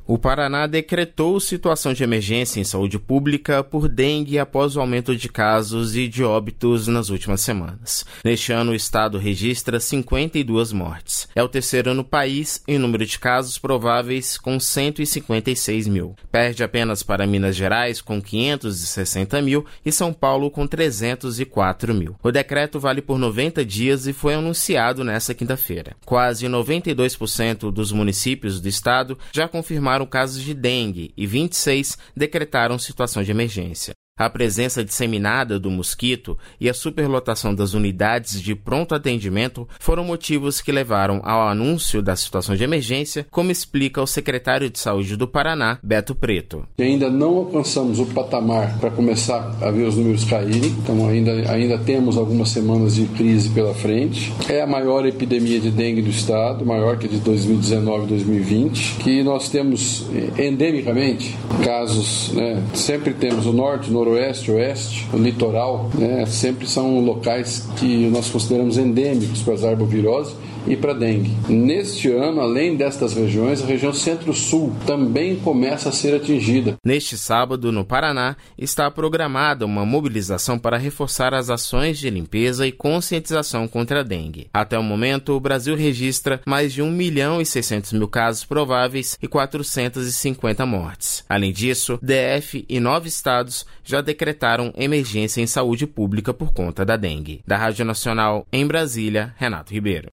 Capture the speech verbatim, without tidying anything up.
O Paraná decretou situação de emergência em saúde pública por dengue após o aumento de casos e de óbitos nas últimas semanas. Neste ano, o estado registra cinquenta e duas mortes. É o terceiro no país em número de casos prováveis, com cento e cinquenta e seis mil. Perde apenas para Minas Gerais, com quinhentos e sessenta mil, e São Paulo, com trezentos e quatro mil. O decreto vale por noventa dias e foi anunciado nesta quinta-feira. Quase noventa e dois por cento dos municípios do estado já confirmaram casos de dengue e vinte e seis decretaram situação de emergência. A presença disseminada do mosquito e a superlotação das unidades de pronto atendimento foram motivos que levaram ao anúncio da situação de emergência, como explica o secretário de Saúde do Paraná, Beto Preto. Ainda não alcançamos o patamar para começar a ver os números caírem, então ainda, ainda temos algumas semanas de crise pela frente. É a maior epidemia de dengue do estado, maior que a de dois mil e dezenove e dois mil e vinte, que nós temos endemicamente casos, né? Sempre temos o norte, o noroeste, Oeste, oeste, o litoral, né, sempre são locais que nós consideramos endêmicos para as arboviroses e para a dengue. Neste ano, além destas regiões, a região centro-sul também começa a ser atingida. Neste sábado, no Paraná, está programada uma mobilização para reforçar as ações de limpeza e conscientização contra a dengue. Até o momento, o Brasil registra mais de um milhão e seiscentos mil casos prováveis e quatrocentas e cinquenta mortes. Além disso, D F e nove estados já decretaram emergência em saúde pública por conta da dengue. Da Rádio Nacional, em Brasília, Renato Ribeiro.